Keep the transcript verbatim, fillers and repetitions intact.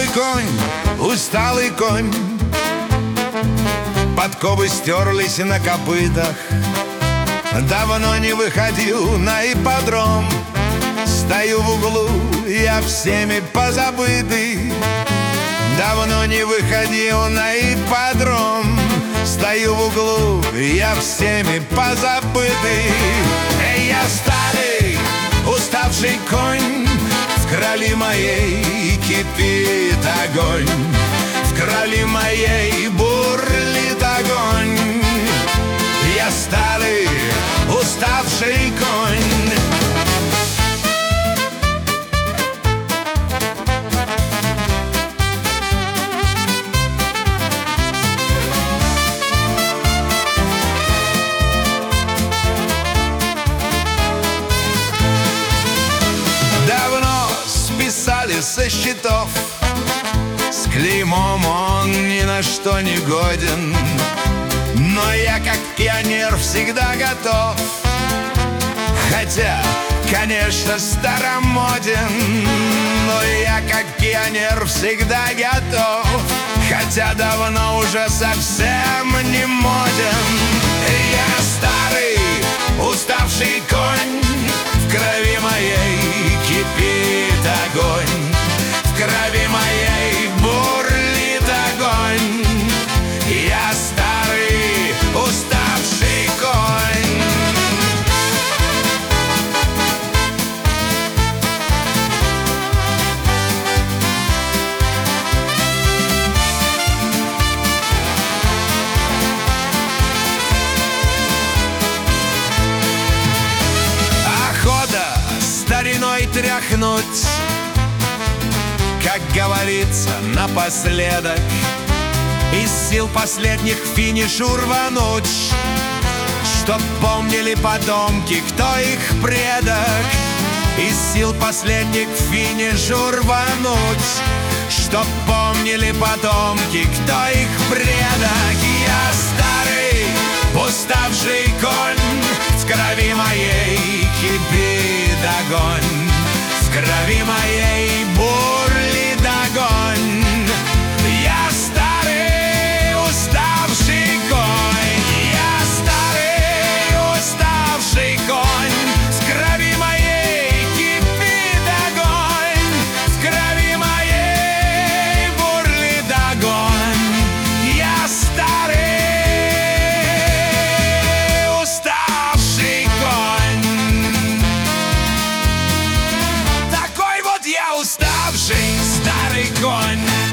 Усталый конь, усталый конь, подковы стерлись на копытах. Давно не выходил на ипподром. Стою в углу, я всеми позабытый. Давно не выходил на ипподром. Стою в углу, я всеми позабытый. Эй, я старый, уставший конь, в крови моей кипит огонь, в крови моей бурлит огонь. Я старый, уставший конь. Давно списали со счетов, с клеймом он ни на что не годен. Но я, как пионер, всегда готов, хотя, конечно, старомоден. Но я, как пионер, всегда готов, хотя давно уже совсем не моден. Я старый, уставший конь, в крови моей кипит огонь, в крови моей бурлит огонь. Я старый, уставший конь. Охота стариной тряхнуть, как говорится, напоследок, из сил последних к финишу рвануть, чтоб помнили потомки, кто их предок. Из сил последних к финишу рвануть, чтоб помнили потомки, кто их предок. Я старый, уставший конь, в крови моей кипит огонь, в крови моей бурлит огонь. Я старый, уставший конь, я старый, уставший конь, в крови моей кипит огонь, в крови моей бурлит огонь. Я старый, уставший конь. Такой вот я уставший старый конь.